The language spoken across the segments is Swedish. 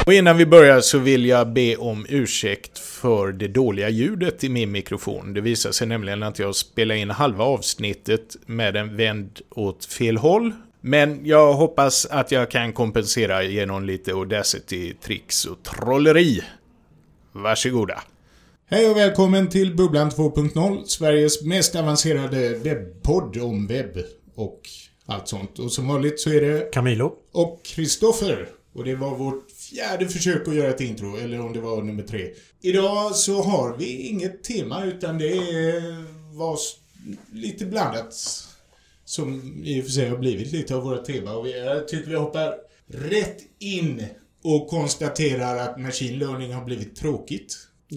Och innan vi börjar så vill jag be om ursäkt för det dåliga ljudet i min mikrofon. Det visar sig nämligen att jag spelar in halva avsnittet med en vänd åt fel håll. Men jag hoppas att jag kan kompensera genom lite Audacity-tricks och trolleri. Varsågoda. Hej och välkommen till Bubblan 2.0, Sveriges mest avancerade webbpodd om webb och allt sånt. Och som vanligt så är det Camilo och Kristoffer. Och det var vårt fjärde försök att göra ett intro, eller om det var nummer 3. Idag så har vi inget tema utan det var lite blandat. Som i och för sig har blivit lite av våra tema. Och jag tycker vi hoppar rätt in och konstaterar att machine learning har blivit tråkigt.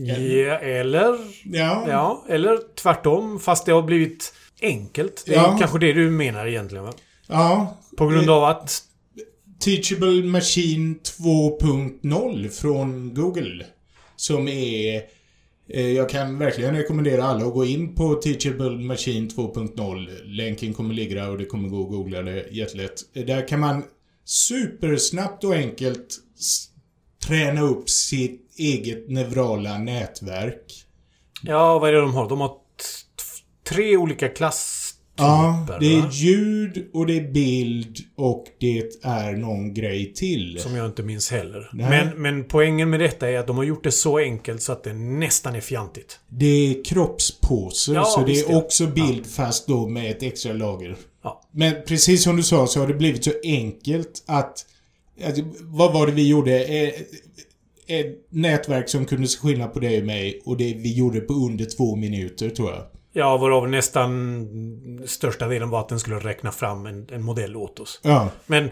Eller tvärtom, fast det har blivit enkelt. Det är kanske det du menar egentligen, va? Ja. På grund av att Teachable Machine 2.0 från Google, som är, jag kan verkligen rekommendera alla att gå in på Teachable Machine 2.0. Länken kommer ligga där och det kommer gå att googla det jättelätt. Där kan man supersnabbt och enkelt träna upp sitt eget neurala nätverk. Ja, vad är det de har? De har 3 olika klasstyper. Ja, det är ljud och det är bild och det är någon grej till. Som jag inte minns heller. Men poängen med detta är att de har gjort det så enkelt så att det nästan är fjantigt. Det är kroppspåser, så det är också bild fast då med ett extra lager. Ja. Men precis som du sa så har det blivit så enkelt att vad var det vi gjorde? Ett nätverk som kunde se skillnad på dig och mig, och det vi gjorde på under 2 minuter, tror jag. Ja, varav nästan största delen var att den skulle räkna fram en modell åt oss. Ja. Men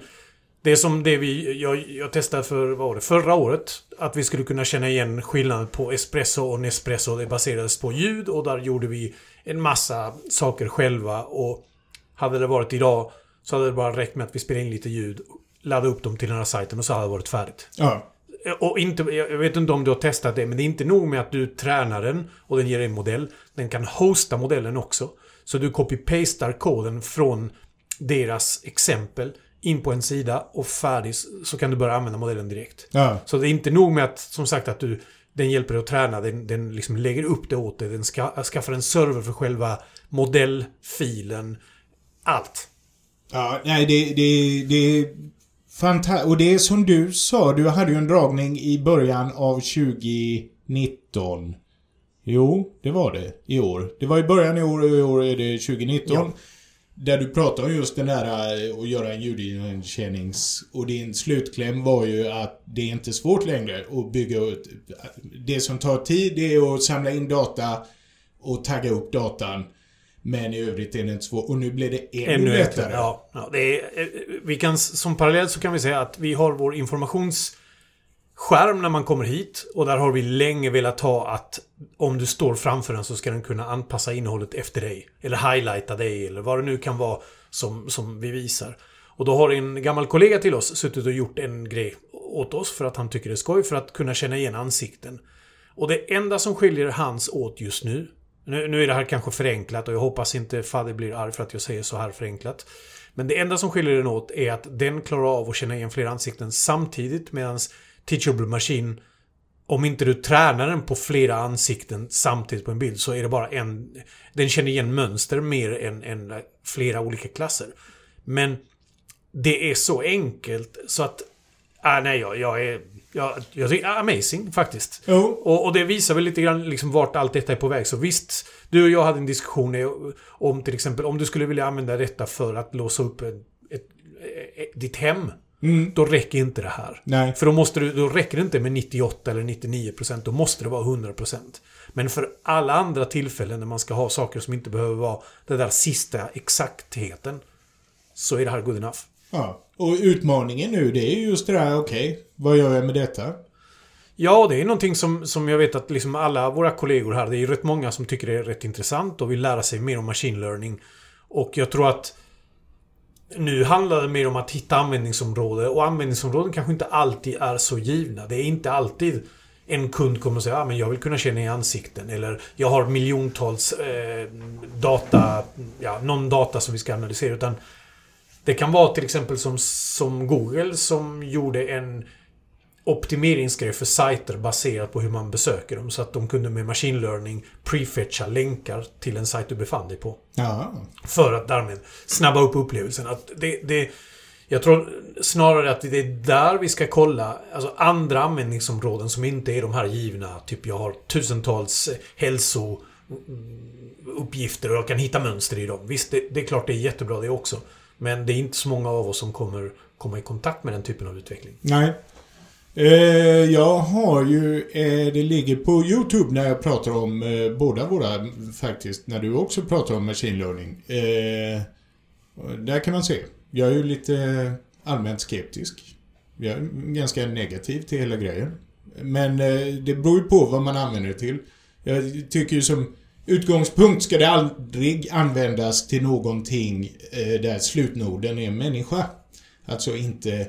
jag testade förra året, att vi skulle kunna känna igen skillnaden på espresso och Nespresso. Det baserades på ljud och där gjorde vi en massa saker själva, och hade det varit idag så hade det bara räckt med att vi spelade in lite ljud, laddade upp dem till den här sajten och så hade det varit färdigt. Ja. Och jag vet inte om du har testat det, men det är inte nog med att du tränar den och den ger en modell. Den kan hosta modellen också. Så du copy-pastar koden från deras exempel in på en sida och färdig, så kan du börja använda modellen direkt. Ja. Så det är inte nog med att, som sagt, att den hjälper dig att träna. Den liksom lägger upp det åt dig. Den skaffar en server för själva modellfilen. Allt. Ja, nej, det och det är som du sa, du hade ju en dragning i början av 2019. Jo, det var det i år. Det var i början i år och i år är det 2019. Ja. Där du pratade om just den där att göra en ljudigenkännings, och din slutkläm var ju att det är inte svårt längre att bygga ut. Det som tar tid är att samla in data och tagga upp datan. Men i övrigt är det inte svårt. Och nu blir det ännu lättare. Ja, vi kan, som parallell så kan vi säga att vi har vår informationsskärm när man kommer hit. Och där har vi länge velat ha att om du står framför den så ska den kunna anpassa innehållet efter dig. Eller highlighta dig, eller vad det nu kan vara som vi visar. Och då har en gammal kollega till oss suttit och gjort en grej åt oss för att han tycker det är skoj, för att kunna känna igen ansikten. Och det enda som skiljer hans åt just nu är det här kanske förenklat, och jag hoppas inte Fadde blir arg för att jag säger så här förenklat. Men det enda som skiljer den åt är att den klarar av att känna igen flera ansikten samtidigt, medan Teachable Machine, om inte du tränar den på flera ansikten samtidigt på en bild, så är det bara den känner igen mönster mer än flera olika klasser. Men det är så enkelt så att jag tycker amazing faktiskt. Och det visar väl lite grann liksom vart allt detta är på väg. Så visst, du och jag hade en diskussion om till exempel om du skulle vilja använda detta för att låsa upp ditt hem. Då räcker inte det här. Nej. För då räcker det inte med 98 eller 99%, då måste det vara 100%. Men för alla andra tillfällen när man ska ha saker som inte behöver vara den där sista exaktheten, så är det här good enough. Ja, och utmaningen nu, det är just det där, okej, vad gör jag med detta? Ja, det är någonting som jag vet att liksom alla våra kollegor här, det är ju rätt många som tycker det är rätt intressant och vill lära sig mer om machine learning. Och jag tror att nu handlar det mer om att hitta användningsområden, och användningsområden kanske inte alltid är så givna. Det är inte alltid en kund kommer att säga men jag vill kunna känna i ansikten, eller jag har miljontals data, någon data som vi ska analysera, utan det kan vara till exempel som Google som gjorde optimeringsgrej för sajter baserat på hur man besöker dem. Så att de kunde med machine learning prefetcha länkar till en sajt du befann dig på. Ja. För att därmed snabba upp upplevelsen. Att jag tror snarare att det är där vi ska kolla alltså andra användningsområden som inte är de här givna. Typ jag har tusentals hälsouppgifter och jag kan hitta mönster i dem. Visst, det är klart det är jättebra det också. Men det är inte så många av oss som kommer komma i kontakt med den typen av utveckling. Nej. Jag har ju... det ligger på YouTube när jag pratar om båda våra faktiskt. När du också pratar om machine learning. Där kan man se. Jag är ju lite allmänt skeptisk. Jag är ganska negativ till hela grejen. Men det beror ju på vad man använder det till. Jag tycker ju som utgångspunkt ska det aldrig användas till någonting där slutnoden är en människa. Alltså inte...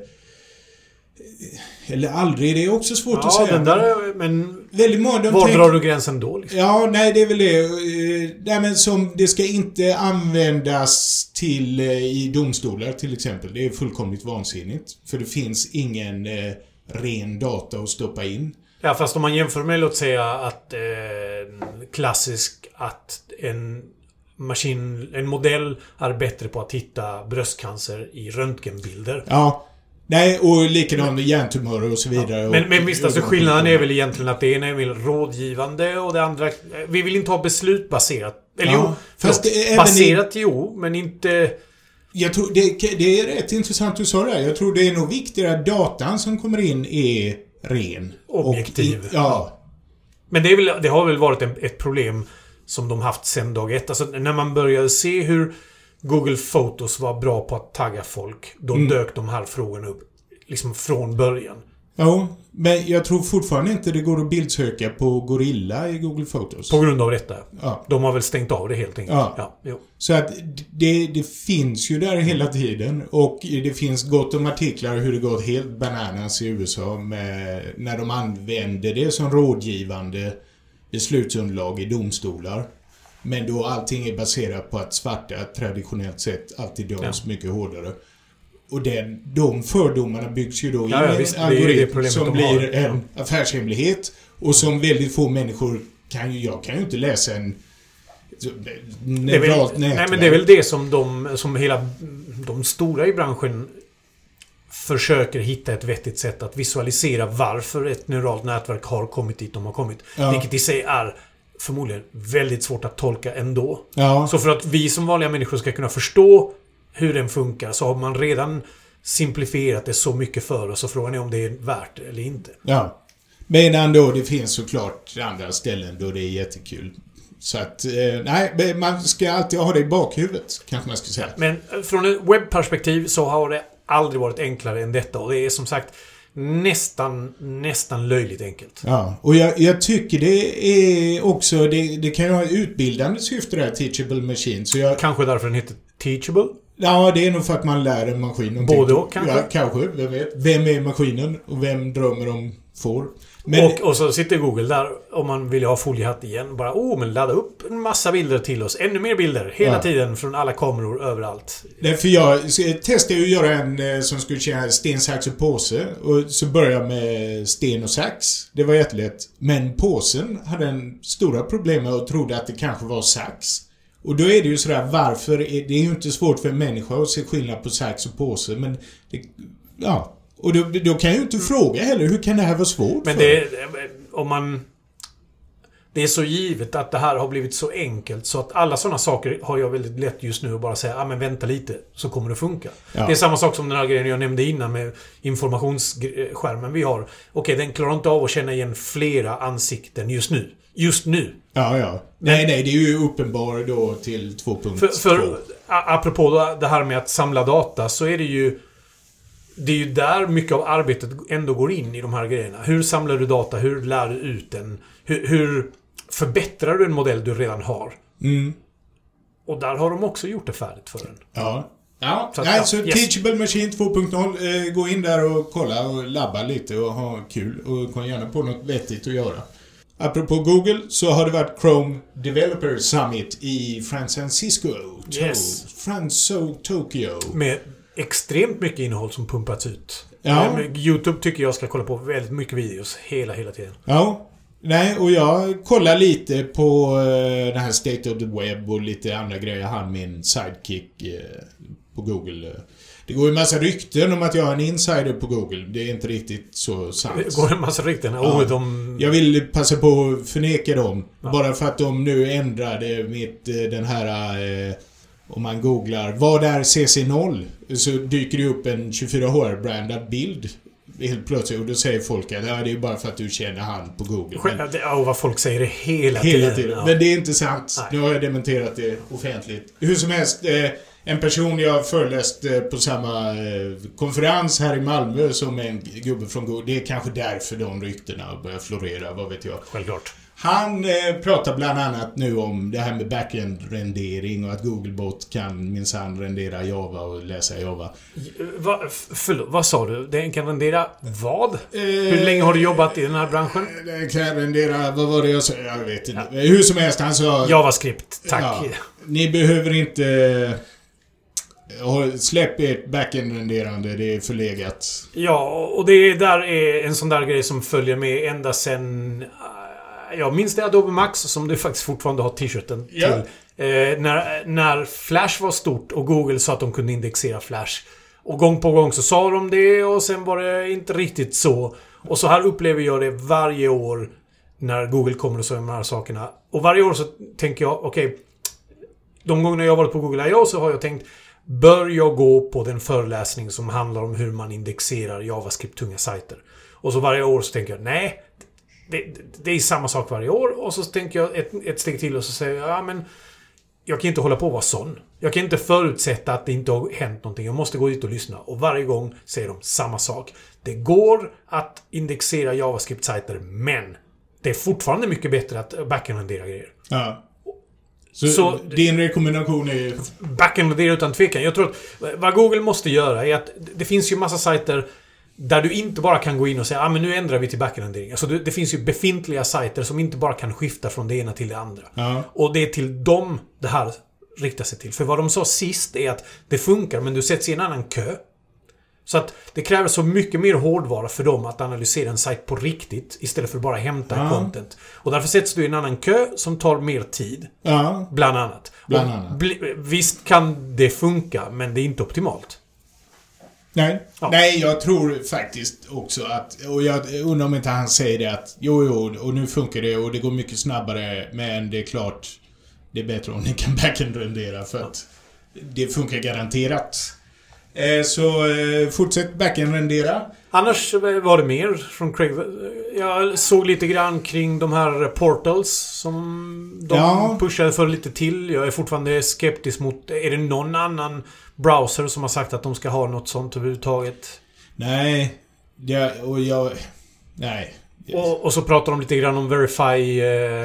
Eller aldrig, det är också svårt att säga. Den där, men väldigt många, var drar du gränsen då? Liksom? Ja, nej det är väl det. Nej, men som det ska inte användas till i domstolar till exempel. Det är fullkomligt vansinnigt. För det finns ingen ren data att stoppa in. Ja, fast om man jämför med, låt säga att klassisk att en modell är bättre på att hitta bröstcancer i röntgenbilder. Ja. Nej, och likadant med hjärntumörer och så vidare. Ja. Men visst, alltså skillnaden är väl egentligen att det ena är väl rådgivande och det andra... Vi vill inte ha beslut baserat. Eller ja, fast baserat men inte... Jag tror det är rätt intressant du sa det. Jag tror det är nog viktigare att datan som kommer in är ren. Objektiv. Ja. Men det har väl varit ett problem som de haft sedan dag ett. Alltså när man började se hur Google Photos var bra på att tagga folk, då dök de här frågorna upp liksom från början. Ja, men jag tror fortfarande inte det går att bildsöka på gorilla i Google Photos. På grund av detta. Ja. De har väl stängt av det helt enkelt. Ja. Så att det finns ju där hela tiden. Och det finns gott om artiklar hur det gått helt bananas i USA när de använder det som rådgivande beslutsunderlag i domstolar. Men då allting är baserat på att svarta traditionellt sett alltid döms mycket hårdare. Och de fördomarna byggs ju då in i en algoritm som blir en affärshemlighet. Och som väldigt få människor jag kan ju inte läsa en neuralt nätverk. Nej, men det är väl det som hela de stora i branschen försöker hitta ett vettigt sätt att visualisera varför ett neuralt nätverk har kommit dit de har kommit. Ja. Vilket i sig är förmodligen väldigt svårt att tolka ändå. Ja. Så för att vi som vanliga människor ska kunna förstå hur den funkar så har man redan simplifierat det så mycket för oss och frågan är om det är värt det eller inte. Ja. Men då det finns såklart andra ställen då det är jättekul. Så att, nej, man ska alltid ha det i bakhuvudet, kanske man ska säga. Men från ett webbperspektiv så har det aldrig varit enklare än detta. Och det är som sagt nästan löjligt enkelt. Ja, och jag tycker det är också, det kan ju ha utbildande syfte där, Teachable Machine. Så kanske därför den heter Teachable? Ja, det är nog för att man lär en maskin någonting. Både och kanske? Ja, kanske, vem vet. Vem är maskinen och vem drömmer de får? Men, och så sitter Google där om man vill ha foliehatt igen. Bara, men ladda upp en massa bilder till oss. Ännu mer bilder hela tiden från alla kameror överallt. Därför jag testade ju att göra en som skulle känna sten, sax och påse. Och så började jag med sten och sax. Det var jättelätt. Men påsen hade en stora problem med och trodde att det kanske var sax. Och då är det ju sådär, varför? Det är ju inte svårt för en människa att se skillnad på sax och påse. Men och då kan jag ju inte fråga heller, hur kan det här vara svårt? Men det är så givet att det här har blivit så enkelt så att alla sådana saker har jag väldigt lätt just nu att bara säga, men vänta lite så kommer det funka. Ja. Det är samma sak som den här grejen jag nämnde innan med informationsskärmen vi har. Okej, den klarar inte av att känna igen flera ansikten just nu. Ja. Nej, det är ju uppenbar då till 2.2. För apropå det här med att samla data så är det är ju där mycket av arbetet ändå går in i de här grejerna. Hur samlar du data? Hur lär du ut den? Hur förbättrar du en modell du redan har? Mm. Och där har de också gjort det färdigt för den. Ja. Så Teachable Machine 2.0, gå in där och kolla och labba lite och ha kul och kom gärna på något vettigt att göra. Apropå Google så har det varit Chrome Developer Summit i San Francisco. Yes. Tokyo. Med extremt mycket innehåll som pumpats ut. Ja. YouTube tycker jag ska kolla på väldigt mycket videos hela tiden. Ja. Nej, och jag kollar lite på den här State of the Web och lite andra grejer. Han, min sidekick på Google. Det går ju en massa rykten om att jag är en insider på Google. Det är inte riktigt så sant. Det går en massa rykten. Ja. Jag vill passa på att förneka dem. Ja. Bara för att de nu ändrade den här... om man googlar vad är CC0 så dyker det upp en 24HR-brandad bild helt plötsligt och då säger folk att det är bara för att du känner han på Google. Och vad folk säger det hela tiden. Ja. Men det är inte sant. Nej. Nu har jag dementerat det offentligt. Hur som helst, en person jag föreläst på samma konferens här i Malmö som en gubbe från Google. Det är kanske därför de ryktena börjar florera, vad vet jag. Självklart. Han pratar bland annat nu om det här med backend-rendering och att Googlebot kan minsann rendera Java och läsa Java. Vad sa du? Den kan rendera vad? Hur länge har du jobbat i den här branschen? Den kan rendera, vad var det jag sa? Jag vet inte. Ja. Hur som helst, han sa... JavaScript, tack. Ja, ni behöver inte... Släpp ert backend-renderande, det är förlegat. Ja, och det där är en sån där grej som följer med ända sen... Jag minns det Adobe Max som du faktiskt fortfarande har t-shirten till. När Flash var stort och Google sa att de kunde indexera Flash. Och gång på gång så sa de det och sen var det inte riktigt så. Och så här upplever jag det varje år när Google kommer och säger de här sakerna. Och varje år så tänker jag, okej, de gånger jag har varit på Google I.O. så har jag tänkt, bör jag gå på den föreläsning som handlar om hur man indexerar JavaScript-tunga sajter? Och så varje år så tänker jag, nej, det är samma sak varje år. Och så tänker jag ett steg till och så säger jag, ja men jag kan inte hålla på att vara sån. Jag kan inte förutsätta att det inte har hänt någonting. Jag måste gå dit och lyssna. Och varje gång säger de samma sak. Det går att indexera JavaScript-sajter, men det är fortfarande mycket bättre att backend-rendera grejer. Ja. Så din rekommendation är... Backend-rendera utan tvekan. Jag tror att vad Google måste göra är att det finns ju massa sajter där du inte bara kan gå in och säga men nu ändrar vi till backend-rendering. Alltså det finns ju befintliga sajter som inte bara kan skifta från det ena till det andra. Ja. Och det är till dem det här riktar sig till. För vad de sa sist är att det funkar, men du sätts i en annan kö. Så att det kräver så mycket mer hårdvara för dem att analysera en sajt på riktigt istället för att bara hämta content. Och därför sätts du i en annan kö som tar mer tid. Ja. Bland annat. Visst kan det funka, men det är inte optimalt. Nej. Ja. Nej, jag tror faktiskt också att, och jag undrar om inte han säger det att jo, och nu funkar det och det går mycket snabbare, men det är klart det är bättre om ni kan backend-rendera för att det funkar garanterat. Så fortsätt backend-rendera. Annars var det mer från Craig. Jag såg lite grann kring de här portals som de pushade för lite till. Jag är fortfarande skeptisk mot, är det någon annan browser som har sagt att de ska ha något sånt överhuvudtaget? Nej. Nej. Och så pratar de lite grann om Verify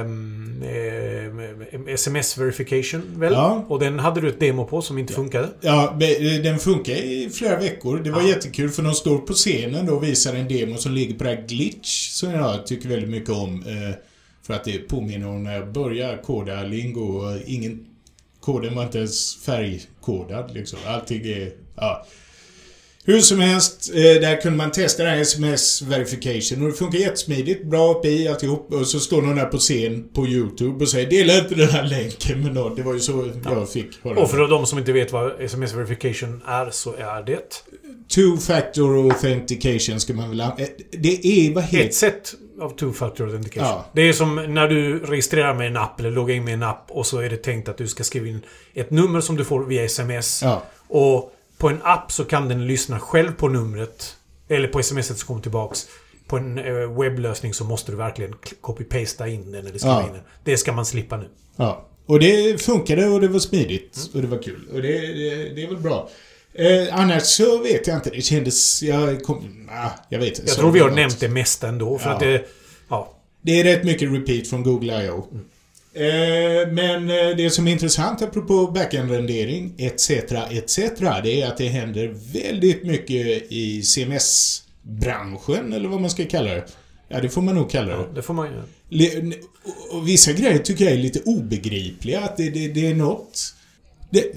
SMS verification väl? Ja. Och den hade du ett demo på som inte funkade. Ja, den funkar i flera veckor. Det var jättekul för de står på scenen och visar en demo som ligger på det här glitch som jag tycker väldigt mycket om. För att det påminner om när jag började koda Lingo. Koden var inte ens färgkodad liksom. Allting är... Ja. Hur som helst, där kunde man testa den här SMS verification och det funkar jättesmidigt, bra API alltihop, och så står någon där på scen på YouTube och säger dela inte den här länken med någon. Det var ju så jag fick höra. Och för de som inte vet vad SMS verification är, så är det two-factor authentication ska man väl det är vad heter... Ett sätt av two-factor authentication. Ja. Det är som när du registrerar med en app eller loggar in med en app och så är det tänkt att du ska skriva in ett nummer som du får via SMS. Ja. Och på en app så kan den lyssna själv på numret eller på smset som kommer tillbaks. På en webblösning så måste du verkligen copy-pasta in den eller skriva in den. Det ska man slippa nu. Ja. Och det funkade och det var smidigt och det var kul. Och det är väl bra. Annars så vet jag inte. Det kändes... Jag vet inte. Jag tror vi har nämnt det mesta ändå. För att det... Ja. Det är rätt mycket repeat från Google I.O. Men det som är intressant apropå backend-rendering etc. det är att det händer väldigt mycket i CMS-branschen eller vad man ska kalla det. Ja, det får man nog kalla det. Ja, det får man ju. Och vissa grejer tycker jag är lite obegripliga. Att det är något...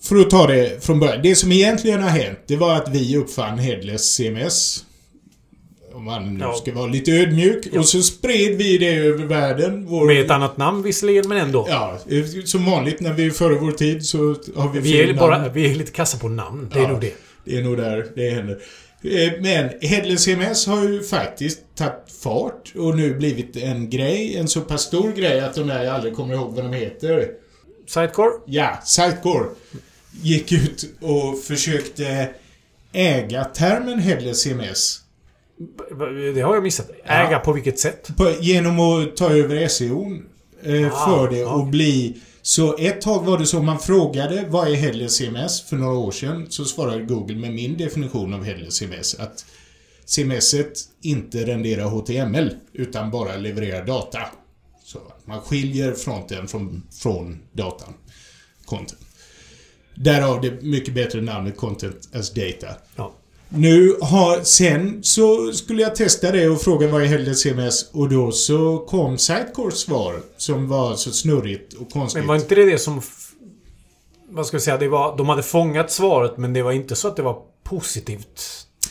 för att ta det från början. Det som egentligen har hänt, det var att vi uppfann headless CMS. Om man nu ska vara lite ödmjuk. Ja. Och så spred vi det över världen. Med ett annat namn visserligen, men ändå. Ja, som vanligt när vi är före vår tid så har vi vi är lite kassa på namn. Det är nog det. Det är nog där det händer. Men headless CMS har ju faktiskt tagit fart och nu blivit en grej. En så pass stor grej att de här aldrig kommer ihåg vad de heter. Sitecore? Ja, Sitecore gick ut och försökte äga termen headless CMS. Det har jag missat. Äga på vilket sätt? Genom att ta över SEO:n för det och bli... Så ett tag var det så man frågade vad är headless CMS för några år sedan, så svarade Google med min definition av headless CMS att CMSet inte renderar HTML utan bara levererar data. Så man skiljer fronten från datan. Content. Därav det mycket bättre namnet Content as Data. Ja. Sen så skulle jag testa det och fråga vad är headless CMS och då så kom Sitecores svar som var så snurrigt och konstigt. Men var inte det som vad ska jag säga, de hade fångat svaret men det var inte så att det var positivt?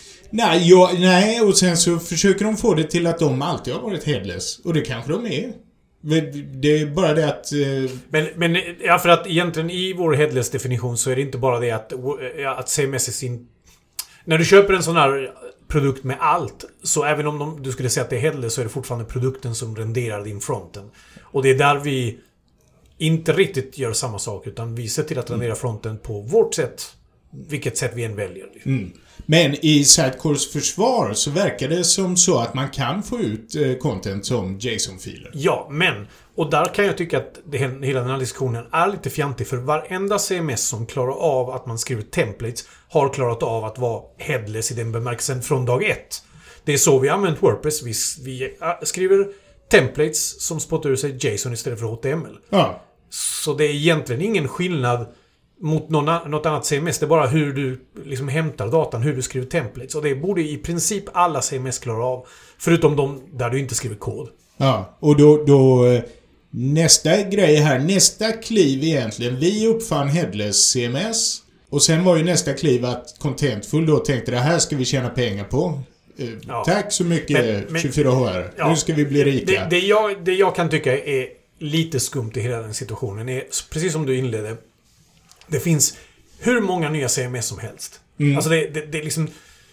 Nej, och sen så försöker de få det till att de alltid har varit headless och det kanske de är. Det är bara det att... Men ja, för att egentligen i vår headless-definition så är det inte bara det att CMS är sin... När du köper en sån här produkt med allt, så även om du skulle säga att det är headless så är det fortfarande produkten som renderar din fronten. Och det är där vi inte riktigt gör samma sak, utan vi ser till att rendera fronten på vårt sätt, vilket sätt vi än väljer. Mm. Men i Sitecores försvar så verkar det som så att man kan få ut content som JSON-filer. Ja, men och där kan jag tycka att hela den här diskussionen är lite fjantig, för varenda CMS som klarar av att man skriver templates har klarat av att vara headless i den bemärkelsen från dag ett. Det är så vi har använt WordPress. Vi skriver templates som spottar ur sig JSON istället för HTML. Ja. Så det är egentligen ingen skillnad mot något annat CMS. Det är bara hur du liksom hämtar datan, hur du skriver templates. Och det borde i princip alla CMS klara av. Förutom de där du inte skriver kod. Ja, och då nästa grej här, nästa kliv egentligen. Vi uppfann headless CMS. Och sen var ju nästa kliv att Contentful då tänkte det här ska vi tjäna pengar på. Tack så mycket 24HR. Ja, nu ska vi bli rika. Det jag kan tycka är lite skumt i hela den situationen är, precis som du inledde, det finns hur många nya CMS som helst. Alltså det är liksom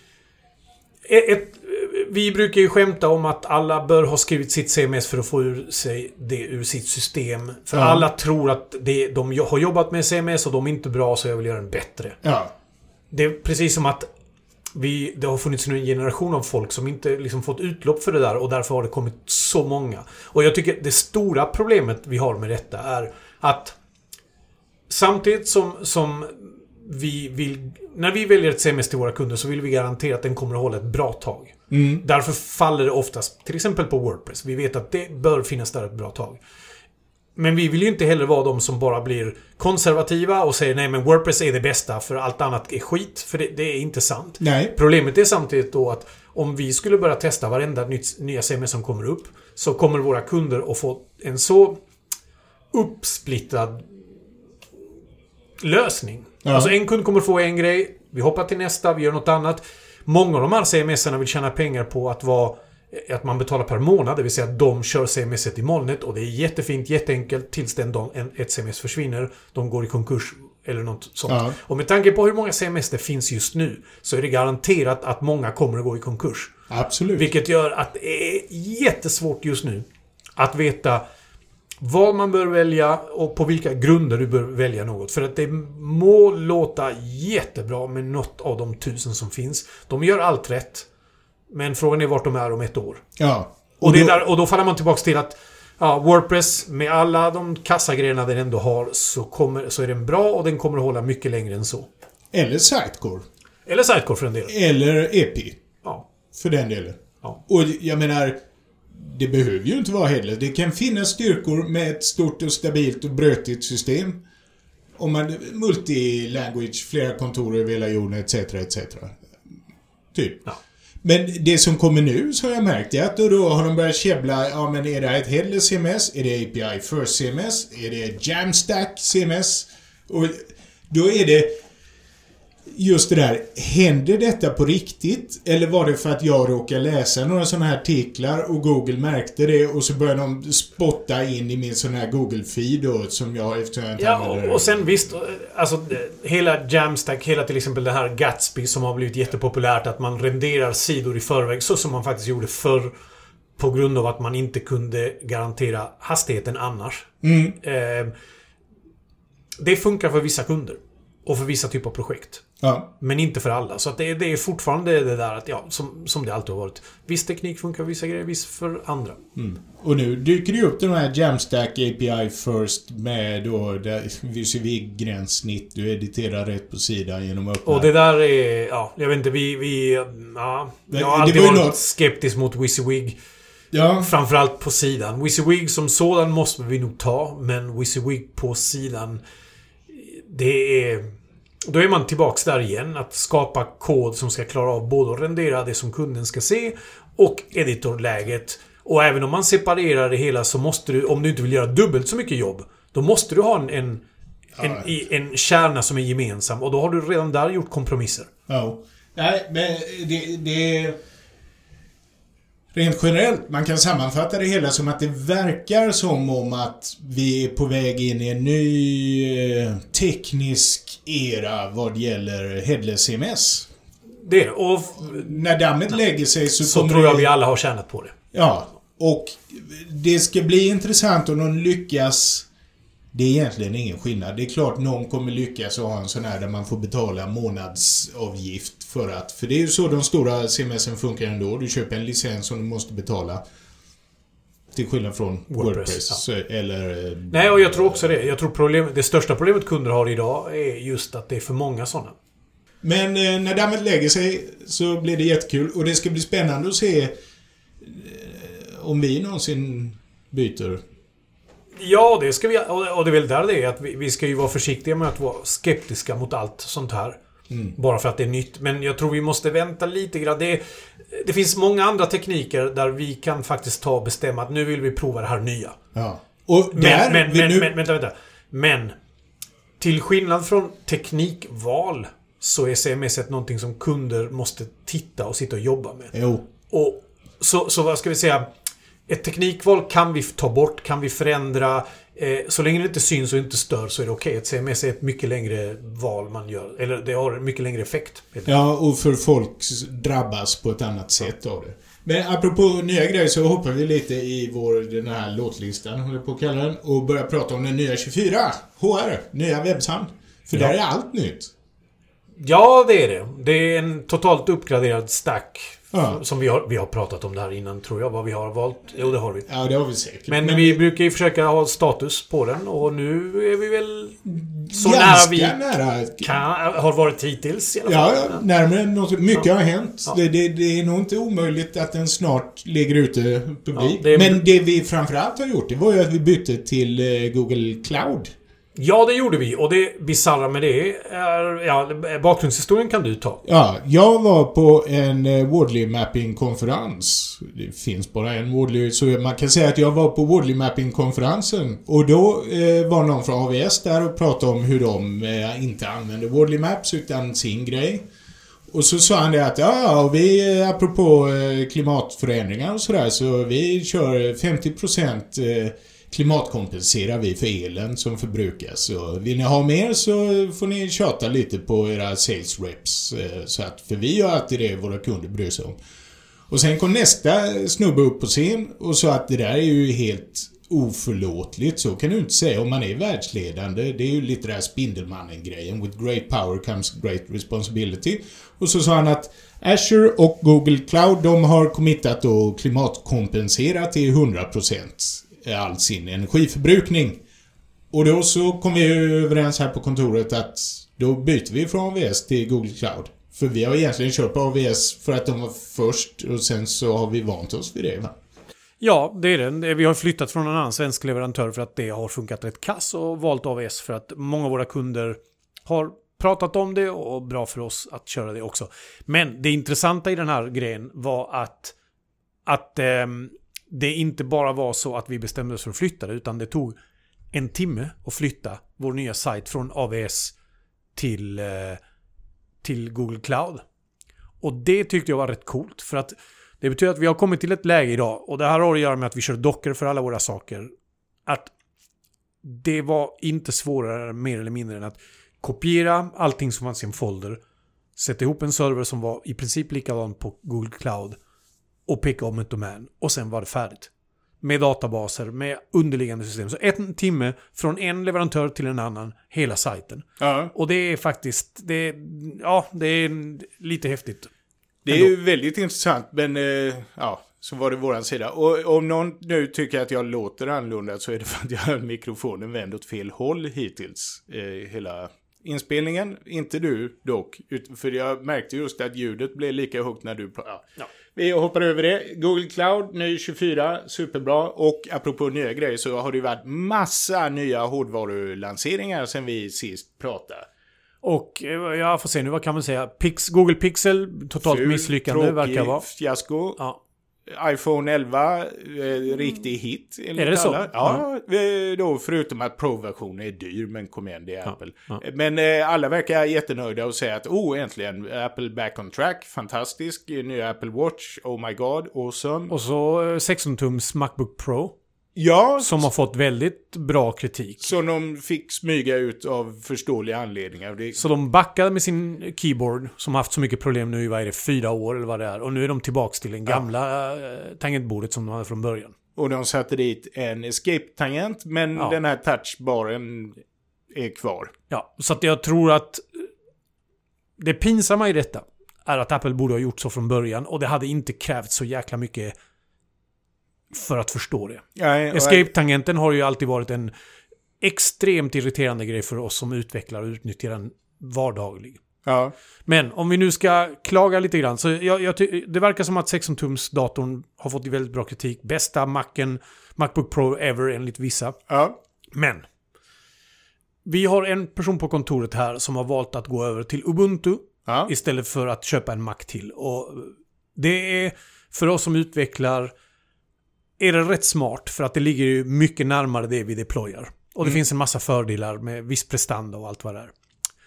vi brukar ju skämta om att alla bör ha skrivit sitt CMS för att få ur sig det ur sitt system. För alla tror att de har jobbat med CMS och de är inte bra, så jag vill göra den bättre. Ja. Det är precis som att det har funnits en generation av folk som inte liksom fått utlopp för det där, och därför har det kommit så många. Och jag tycker det stora problemet vi har med detta är att samtidigt som vi vill, när vi väljer ett CMS till våra kunder, så vill vi garantera att den kommer att hålla ett bra tag. Därför faller det oftast till exempel på WordPress. Vi vet att det bör finnas där ett bra tag. Men vi vill ju inte heller vara de som bara blir konservativa och säger nej, men WordPress är det bästa för allt annat är skit. För det är inte sant. Nej. Problemet är samtidigt då att om vi skulle börja testa varenda nya CMS som kommer upp, så kommer våra kunder att få en så uppsplittad lösning. Ja. Alltså en kund kommer få en grej, vi hoppar till nästa, vi gör något annat. Många av de här CMS-erna vill tjäna pengar på att man betalar per månad, det vill säga att de kör CMS-et i molnet, och det är jättefint, jätteenkelt tills ett CMS försvinner, de går i konkurs eller något sånt. Ja. Och med tanke på hur många CMS det finns just nu, så är det garanterat att många kommer att gå i konkurs. Absolut. Vilket gör att det är jättesvårt just nu att veta vad man bör välja och på vilka grunder du bör välja något. För att det må låta jättebra med något av de 1000 som finns. De gör allt rätt. Men frågan är vart de är om ett år. Ja. Och då faller man tillbaka till att WordPress med alla de kassagrejerna den ändå har, så är den bra och den kommer att hålla mycket längre än så. Eller Sitecore. Eller Sitecore för den delen. Eller EPI. Ja. För den delen. Ja. Och jag menar, det behöver ju inte vara heller. Det kan finnas styrkor med ett stort och stabilt och brötigt system. Om man multi-language, flera kontor över hela jorden, etc. Typ. Ja. Men det som kommer nu, så har jag märkt, är att då har de börjat käbbla, men är det ett headless CMS? Är det API First CMS? Är det Jamstack CMS? Och Då är det just det där, händer detta på riktigt? Eller var det för att jag råkade läsa några sådana här artiklar och Google märkte det och så började de spotta in i min sån här Google-feed då, som jag efter Ja, och sen visst, alltså hela Jamstack, hela till exempel det här Gatsby som har blivit jättepopulärt, att man renderar sidor i förväg så som man faktiskt gjorde förr på grund av att man inte kunde garantera hastigheten annars. Det funkar för vissa kunder. Och för vissa typer av projekt. Ja. Men inte för alla. Så att det är fortfarande det där att, som det alltid har varit. Viss teknik funkar för vissa grejer, viss för andra. Och nu dyker det upp den här Jamstack API First med då VCV-gränssnitt. Du editerar rätt på sidan genom att öppna. Och det där är, jag vet inte, jag har alltid varit skeptisk mot WYSIWYG. Ja. Framförallt på sidan. WYSIWYG som sådan måste vi nog ta. Men WYSIWYG på sidan, då är man tillbaks där igen. Att skapa kod som ska klara av både att rendera det som kunden ska se och editorläget. Och även om man separerar det hela så måste du, om du inte vill göra dubbelt så mycket jobb, då måste du ha en kärna som är gemensam. Och då har du redan där gjort kompromisser. Ja. Nej, men det rent generellt, man kan sammanfatta det hela som att det verkar som om att vi är på väg in i en ny teknisk era vad gäller headless CMS. Det är det. Och när dammet lägger sig så tror jag vi alla har tjänat på det. Ja, och det ska bli intressant om någon lyckas. Det är egentligen ingen skillnad. Det är klart någon kommer lyckas och ha en sån här där man får betala månadsavgift för det är ju så de stora CMSen funkar ändå. Du köper en licens som du måste betala. Till skillnad från WordPress. Eller... Nej, och jag tror också det. Jag tror det största problemet kunder har idag är just att det är för många sådana. Men när dammet lägger sig så blir det jättekul. Och det ska bli spännande att se om vi någonsin byter. Ja, det ska vi. Och det är väl där det är att vi ska ju vara försiktiga med att vara skeptiska mot allt sånt här. Bara för att det är nytt. Men jag tror vi måste vänta lite grann. Det finns många andra tekniker där vi kan faktiskt ta och bestämma att nu vill vi prova det här nya. Ja. Och där, vänta. Men till skillnad från teknikval så är CMS någonting som kunder måste titta och sitta och jobba med. Jo. Och så vad ska vi säga? Ett teknikval kan vi ta bort, kan vi förändra. Så länge det inte syns och inte stör så är det okej. Ett CMS är ett mycket längre val man gör. Eller det har en mycket längre effekt. Ja, och för folk drabbas på ett annat sätt av det. Men apropå nya grejer så hoppar vi lite i den här låtlistan, håller på att kalla den, och börjar prata om den nya 24. HR, nya webbshamn. För där är allt nytt. Ja, det är det. Det är en totalt uppgraderad stack. Som vi har pratat om det här innan, tror jag. Vad vi har valt. Jo, det har vi. Ja, det har vi säkert. Men vi brukar ju försöka ha status på den. Och nu är vi väl så nära vi har varit hittills i alla fall. Ja, närmare något. Mycket har hänt. Ja. Det är nog inte omöjligt att den snart ligger ute publik. Ja, men det vi framförallt har gjort, det var ju att vi bytte till Google Cloud. Ja, det gjorde vi. Och det bizarra med det är... bakgrundshistorien kan du ta. Ja, jag var på en Wordly Mapping-konferens. Det finns bara en Wordly, så man kan säga att jag var på Wordly Mapping-konferensen. Och då var någon från AWS där och pratade om hur de inte använder Wordly Maps utan sin grej. Och så sa han det att vi apropå klimatförändringar och sådär, så vi kör 50% klimatkompenserar vi för elen som förbrukas. Så vill ni ha mer så får ni tjata lite på era sales reps. Så att, för vi gör alltid det våra kunder bryr sig om. Och sen kom nästa snubbe upp på scen och sa att det där är ju helt oförlåtligt. Så kan du inte säga om man är världsledande. Det är ju lite där Spindelmannen-grejen. With great power comes great responsibility. Och så sa han att Azure och Google Cloud, de har committat att klimatkompensera till 100% all sin energiförbrukning. Och då så kom vi överens här på kontoret att då byter vi från AWS till Google Cloud. För vi har egentligen kört på AWS för att de var först och sen så har vi vant oss vid det, va? Ja, det är det. Vi har flyttat från en annan svensk leverantör för att det har funkat rätt kass och valt AWS för att många av våra kunder har pratat om det och bra för oss att köra det också. Men det intressanta i den här grejen var att det inte bara var så att vi bestämde oss för att flytta det, utan det tog en timme att flytta vår nya sajt från AWS till Google Cloud. Och det tyckte jag var rätt coolt, för att det betyder att vi har kommit till ett läge idag, och det här har att göra med att vi kör docker för alla våra saker, att det var inte svårare mer eller mindre än att kopiera allting som fanns i en folder, sätta ihop en server som var i princip likadan på Google Cloud och picka om ett domän, och sen var det färdigt. Med databaser, med underliggande system. Så 1 timme från en leverantör till en annan, hela sajten. Ja. Och det är faktiskt, det är lite häftigt. Det är ju väldigt intressant, men ja, så var det våran sida. Och om någon nu tycker att jag låter annorlunda, så är det för att jag har mikrofonen vänd åt fel håll hittills. Hela inspelningen. Inte du dock. För jag märkte just att ljudet blev lika högt när du pratade. Ja. Vi hoppar över det. Google Cloud, ny 24, superbra. Och apropå nya grejer, så har det ju varit massa nya hårdvarulanseringar sen vi sist pratade. Och jag får se nu, vad kan man säga? Google Pixel, totalt misslyckande verkar vara. Fiasko. Ja. iPhone 11, riktig hit. Är det så? Ja, då, förutom att Pro-versionen är dyr, men kom igen, det är Apple. Ja. Men alla verkar jättenöjda och säga att äntligen, Apple back on track, fantastisk, nya Apple Watch, oh my god, awesome. Och så 16-tums MacBook Pro. Ja. Som har fått väldigt bra kritik. Så de fick smyga ut av förståeliga anledningar. Så de backade med sin keyboard, som har haft så mycket problem nu i 4 år eller vad det är. Och nu är de tillbaka till den gamla tangentbordet som de hade från början. Och de satte dit en escape-tangent, men den här touchbaren är kvar. Ja, så att jag tror att det pinsamma i detta är att Apple borde ha gjort så från början, och det hade inte krävt så jäkla mycket för att förstå det. Escape-tangenten har ju alltid varit en extremt irriterande grej för oss som utvecklar och utnyttjar den vardaglig. Ja. Men om vi nu ska klaga lite grann, så det verkar som att 16-tums datorn har fått väldigt bra kritik. Bästa MacBook Pro ever enligt vissa. Ja. Men vi har en person på kontoret här som har valt att gå över till Ubuntu istället för att köpa en Mac till. Och det är, för oss som utvecklar, är det rätt smart, för att det ligger ju mycket närmare det vi deployar. Och det finns en massa fördelar med viss prestanda och allt vad det är.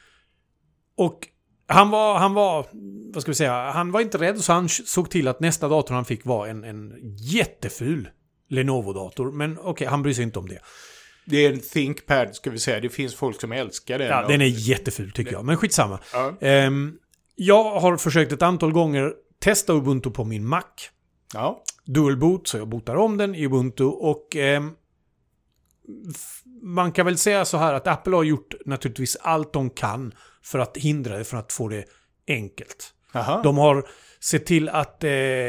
Och han var vad ska vi säga, han var inte rädd, så han såg till att nästa dator han fick var en jätteful Lenovo-dator. Men okej, han bryr sig inte om det. Det är en ThinkPad, ska vi säga. Det finns folk som älskar den. Ja, den är jätteful tycker jag, men skitsamma. Ja. Jag har försökt ett antal gånger testa Ubuntu på min Mac. Ja. Dual boot, så jag bootar om den i Ubuntu, och man kan väl säga så här att Apple har gjort naturligtvis allt de kan för att hindra det från att få det enkelt. Aha. De har sett till att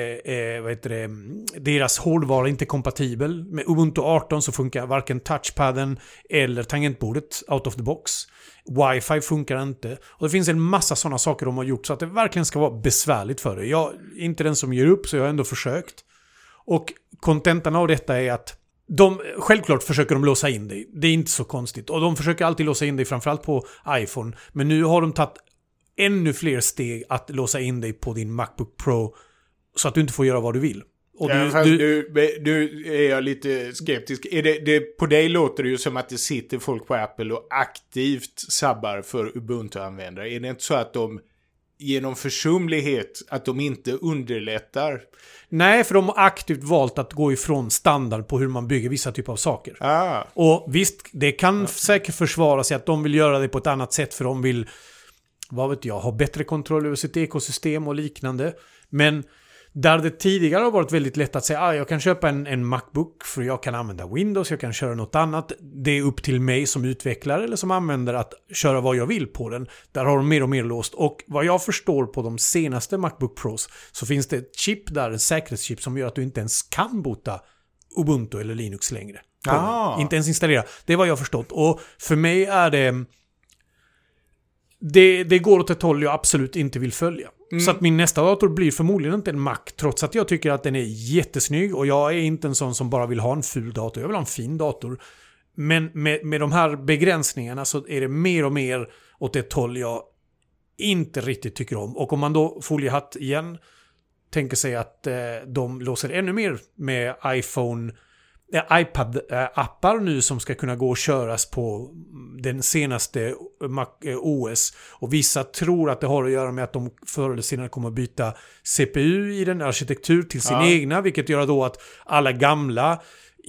deras hårdvara inte är kompatibel. Med Ubuntu 18 så funkar varken touchpadden eller tangentbordet out of the box. Wi-Fi funkar inte. Och det finns en massa sådana saker de har gjort så att det verkligen ska vara besvärligt för dig. Jag är inte den som ger upp, så jag har ändå försökt. Och kontentan av detta är att självklart försöker de låsa in dig. Det är inte så konstigt. Och de försöker alltid låsa in dig, framförallt på iPhone. Men nu har de tagit ännu fler steg att låsa in dig på din MacBook Pro, så att du inte får göra vad du vill. Och du är jag lite skeptisk. På dig låter det ju som att det sitter folk på Apple och aktivt sabbar för Ubuntu-användare. Är det inte så att de genom försumlighet, att de inte underlättar? Nej, för de har aktivt valt att gå ifrån standard på hur man bygger vissa typer av saker. Och visst, det kan säkert försvara sig att de vill göra det på ett annat sätt, för de vill, vad vet jag, ha bättre kontroll över sitt ekosystem och liknande. Men där det tidigare har varit väldigt lätt att säga jag kan köpa en MacBook för jag kan använda Windows, jag kan köra något annat. Det är upp till mig som utvecklare eller som användare att köra vad jag vill på den. Där har de mer och mer låst. Och vad jag förstår på de senaste MacBook Pros så finns det ett chip där, en säkerhetschip som gör att du inte ens kan boota Ubuntu eller Linux längre. Inte ens installera. Det är vad jag har förstått. Och för mig är det går åt ett håll jag absolut inte vill följa. Så att min nästa dator blir förmodligen inte en Mac, trots att jag tycker att den är jättesnygg, och jag är inte en sån som bara vill ha en ful dator. Jag vill ha en fin dator. Men med de här begränsningarna så är det mer och mer åt ett håll jag inte riktigt tycker om. Och om man då, foliehatt igen, tänker sig att de låser ännu mer med iPhone iPad-appar nu som ska kunna gå och köras på den senaste Mac OS. Och vissa tror att det har att göra med att de förr eller senare kommer att byta CPU i den arkitektur till sin egna, vilket gör då att alla gamla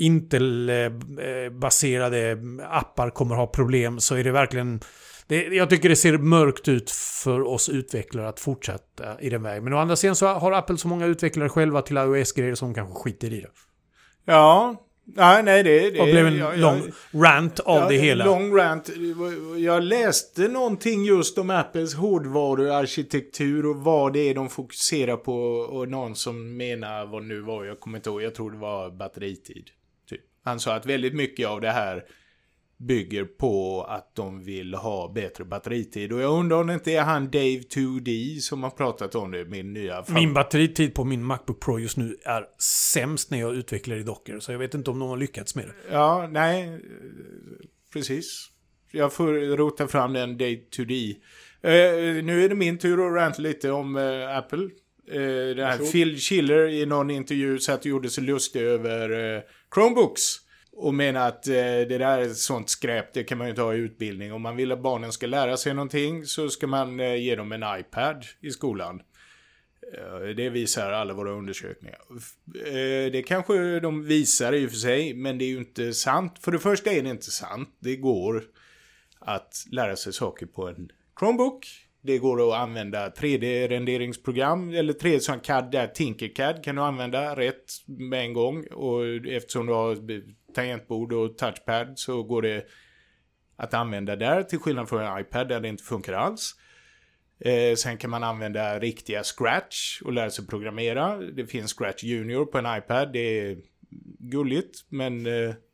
Intel-baserade appar kommer ha problem. Så är det verkligen... Jag tycker det ser mörkt ut för oss utvecklare att fortsätta i den vägen. Men å andra sidan så har Apple så många utvecklare själva till iOS-grejer som kanske skiter i det. Ja, nej det... Och blev en lång rant av det hela. Lång rant. Jag läste någonting just om Apples hårdvaruarkitektur och vad det är de fokuserar på. Och någon som menar vad nu var, jag kommer inte ihåg, jag tror det var batteritid. Typ. Han sa att väldigt mycket av det här bygger på att de vill ha bättre batteritid. Och jag undrar om det inte är han Dave 2D som har pratat om det, min nya... Min batteritid på min MacBook Pro just nu är sämst när jag utvecklar i Docker. Så jag vet inte om de har lyckats med det. Ja, nej. Precis. Jag får rota fram den Dave 2D. Nu är det min tur att ranta lite om Apple. Den här Phil Schiller i någon intervju satt och gjorde sig lustig över Chromebooks. Och menar att det där är ett sånt skräp, det kan man ju inte ha i utbildning. Om man vill att barnen ska lära sig någonting så ska man ge dem en iPad i skolan. Det visar alla våra undersökningar. Det kanske de visar i och för sig, men det är ju inte sant. För det första är det inte sant. Det går att lära sig saker på en Chromebook. Det går att använda 3D-renderingsprogram eller 3D-CAD där Tinkercad kan du använda rätt med en gång. Och eftersom du har tangentbord och touchpad så går det att använda där till skillnad från en iPad där det inte funkar alls. Sen kan man använda riktiga Scratch och lära sig programmera. Det finns Scratch Junior på en iPad. Det är gulligt men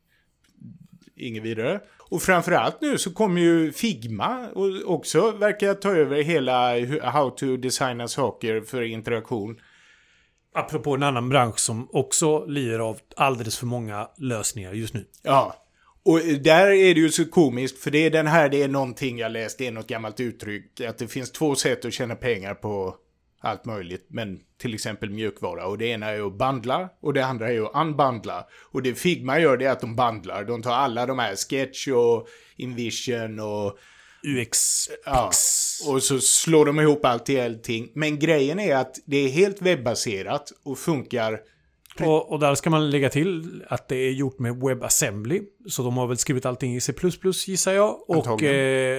inget vidare. Och framförallt nu så kommer ju Figma och också verkar ta över hela how to designa saker för interaktion. Apropå en annan bransch som också lider av alldeles för många lösningar just nu. Ja, och där är det ju så komiskt för det är någonting jag läst, det är något gammalt uttryck att det finns två sätt att tjäna pengar på allt möjligt, men till exempel mjukvara. Och det ena är att bundla och det andra är att unbundla. Och det Figma gör det är att de bundlar. De tar alla de här Sketch och InVision och UX. Ja, och så slår de ihop allt i allting. Men grejen är att det är helt webbaserat och funkar. Och där ska man lägga till att det är gjort med WebAssembly. Så de har väl skrivit allting i C++ gissar jag. Och det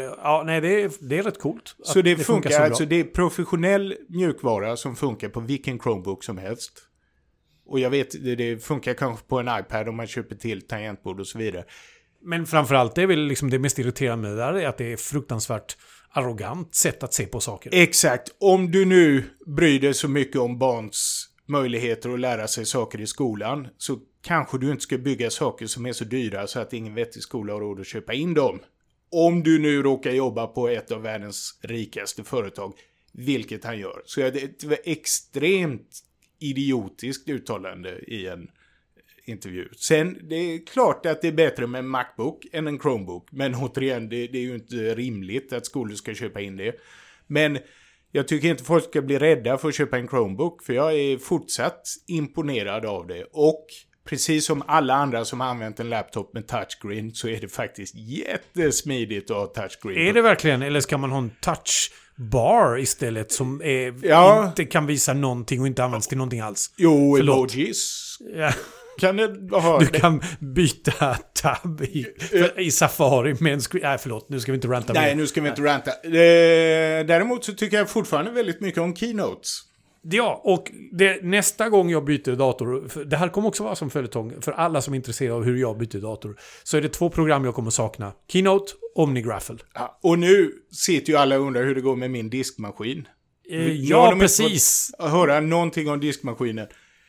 är rätt coolt. Så det funkar så alltså, det är professionell mjukvara som funkar på vilken Chromebook som helst. Och jag vet, det funkar kanske på en iPad om man köper till tangentbord och så vidare. Men framförallt det är väl liksom det mest irriterande med det där är att det är fruktansvärt arrogant sätt att se på saker. Exakt. Om du nu bryr dig så mycket om barns möjligheter att lära sig saker i skolan så kanske du inte ska bygga saker som är så dyra så att ingen vettig skola har råd att köpa in dem. Om du nu råkar jobba på ett av världens rikaste företag, vilket han gör. Så det är ett extremt idiotiskt uttalande i en intervju. Sen, det är klart att det är bättre med en Macbook än en Chromebook. Men återigen, det är ju inte rimligt att skolor ska köpa in det. Men jag tycker inte folk ska bli rädda för att köpa en Chromebook. För jag är fortsatt imponerad av det. Och precis som alla andra som har använt en laptop med touchscreen så är det faktiskt jättesmidigt att ha touchscreen. Är det verkligen? Eller ska man ha en touchbar istället som inte kan visa någonting och inte används till någonting alls? Jo, emojis. Ja. Kan du kan byta tab i Safari med en screen. Nej, förlåt. Nu ska vi inte ranta. Nej, nu ska vi inte ranta. Däremot så tycker jag fortfarande väldigt mycket om Keynotes. Ja, och nästa gång jag byter dator, det här kommer också vara som följetong för alla som är intresserade av hur jag byter dator, så är det 2 program jag kommer sakna. Keynote, OmniGraffle. Ja, och nu sitter ju alla och undrar hur det går med min diskmaskin. Ja, precis. Höra någonting om diskmaskinen.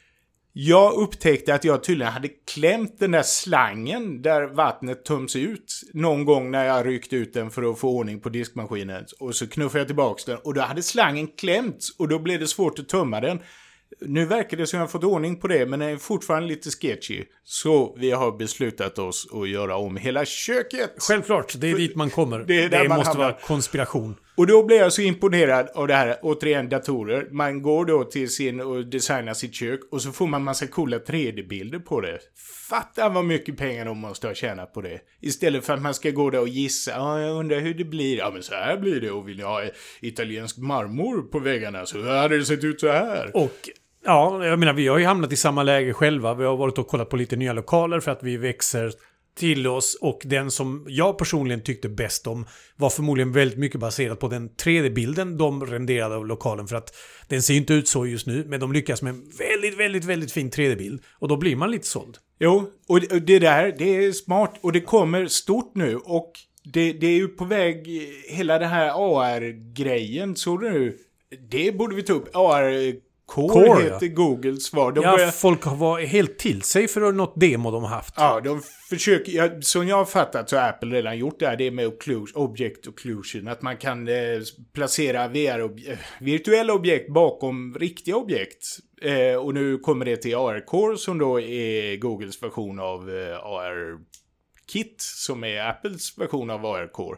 Jag upptäckte att jag tydligen hade klämt den där slangen där vattnet töms ut någon gång när jag ryckte ut den för att få ordning på diskmaskinen. Och så knuffade jag tillbaka den och då hade slangen klämts och då blev det svårt att tömma den. Nu verkar det som jag har fått ordning på det, men den är fortfarande lite sketchy. Så vi har beslutat oss att göra om hela köket. Självklart, det är dit man kommer. Det måste vara konspiration. Och då blev jag så imponerad av det här, återigen datorer. Man går då till sin och designar sitt kök och så får man massa coola 3D-bilder på det. Fatta vad mycket pengar de måste ha tjänat på det. Istället för att man ska gå där och gissa. Jag undrar hur det blir. Ja, men så här blir det. Och vill jag ha italiensk marmor på väggarna så hade det sett ut så här. Och ja, jag menar vi har ju hamnat i samma läge själva. Vi har varit och kollat på lite nya lokaler för att vi växer till oss, och den som jag personligen tyckte bäst om var förmodligen väldigt mycket baserat på den 3D-bilden de renderade av lokalen, för att den ser ju inte ut så just nu, men de lyckas med en väldigt, väldigt, väldigt fin 3D-bild, och då blir man lite såld. Jo, och det där, det är smart och det kommer stort nu, och det är ju på väg hela den här AR-grejen, så nu, det borde vi ta upp, Core heter Googles svar. Folk var helt till sig för något demo de har haft. Ja, de försöker, som jag har fattat så har Apple redan gjort det är med object occlusion, att man kan placera virtuella objekt bakom riktiga objekt. Och nu kommer det till AR Core som då är Googles version av AR Kit, som är Apples version av AR Core.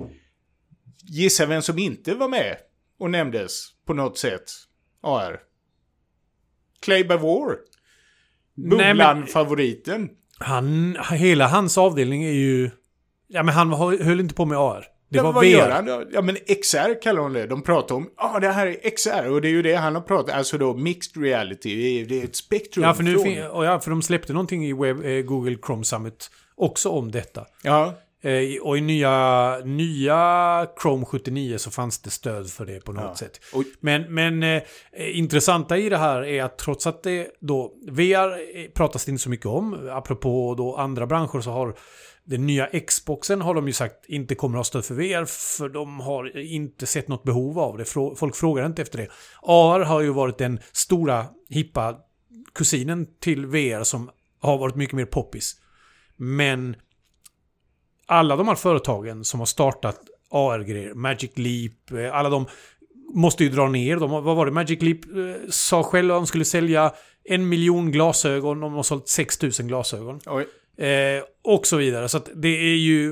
Gissa vem som inte var med och nämndes på något sätt. AR. Clay by War. Bubblan-favoriten. Hela hans avdelning är ju... Ja, men han höll inte på med AR. Det var vad VR. Gör han? Ja, men XR kallar hon det. De pratar om, det här är XR. Och det är ju det han har pratat. Alltså då, mixed reality. Det är ett spektrum. Ja, för de släppte någonting i Google Chrome Summit också om detta. Ja. Och i nya Chrome 79 så fanns det stöd för det på något sätt. Men intressanta i det här är att trots att det då VR pratas det inte så mycket om, apropå då andra branscher, så har den nya Xboxen har de ju sagt inte kommer att ha stöd för VR, för de har inte sett något behov av det. Folk frågar inte efter det. AR har ju varit den stora hippa kusinen till VR som har varit mycket mer poppis. Men alla de här företagen som har startat AR-grejer, Magic Leap, alla de måste ju dra ner. Vad var det? Magic Leap sa själv att de skulle sälja 1 miljon glasögon, de har sålt 6 000 glasögon. Och så vidare. Så att det är ju...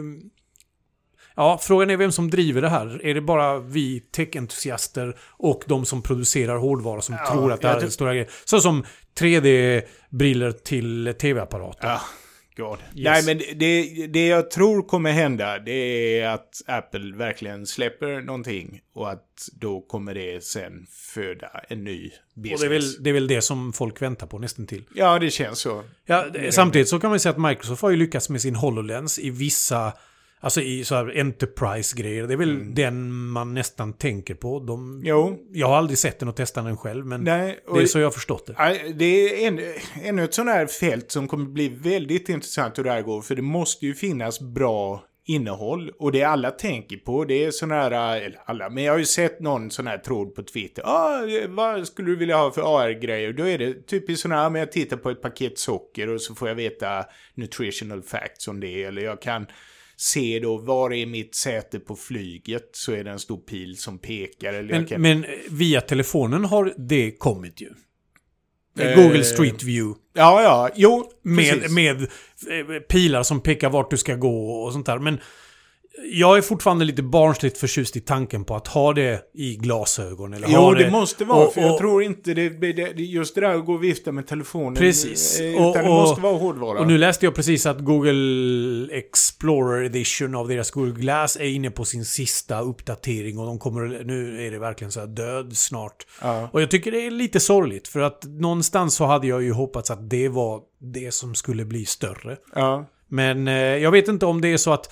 Ja, frågan är vem som driver det här. Är det bara vi tech-entusiaster och de som producerar hårdvara som tror att det här är stora grejer? Så som 3D-briller till tv-apparater. Ja. God. Yes. Nej, men det jag tror kommer hända, det är att Apple verkligen släpper någonting och att då kommer det sen föda en ny business. Och det är väl det som folk väntar på nästan till. Ja, det känns så. Ja, samtidigt så kan man säga att Microsoft har ju lyckats med sin HoloLens i vissa, alltså i så här enterprise-grejer. Det är väl den man nästan tänker på. Jag har aldrig sett den och testat den själv, men det är så jag har förstått det. Det är ännu ett sånt här fält som kommer bli väldigt intressant hur det här går. För det måste ju finnas bra innehåll. Och det alla tänker på, det är sån här, eller alla, men jag har ju sett någon sån här tråd på Twitter. Vad skulle du vilja ha för AR-grejer? Då är det typiskt sån här, men jag tittar på ett paket socker och så får jag veta nutritional facts om det. Eller jag kan se då, var är mitt säte på flyget, så är det en stor pil som pekar. Eller men via telefonen har det kommit ju. Google Street View. Ja, jo. Med pilar som pekar vart du ska gå och sånt där. Men jag är fortfarande lite barnsligt förtjust i tanken på att ha det i glasögon. Eller det måste vara, för jag tror inte just det där att gå och vifta med telefonen. Precis. Utan det måste vara hårdvara. Och nu läste jag precis att Google Explorer Edition av deras Google Glass är inne på sin sista uppdatering, och nu är det verkligen så här död snart. Ja. Och jag tycker det är lite sorgligt, för att någonstans så hade jag ju hoppats att det var det som skulle bli större. Ja. Men jag vet inte om det är så att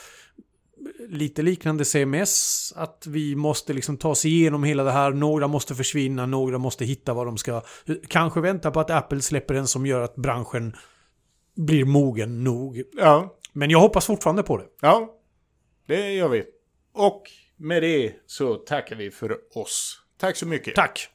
lite liknande CMS, att vi måste liksom ta oss igenom hela det här. Några måste försvinna, några måste hitta vad de ska. Kanske vänta på att Apple släpper en som gör att branschen blir mogen nog. Ja. Men jag hoppas fortfarande på det. Ja, det gör vi. Och med det så tackar vi för oss. Tack så mycket. Tack.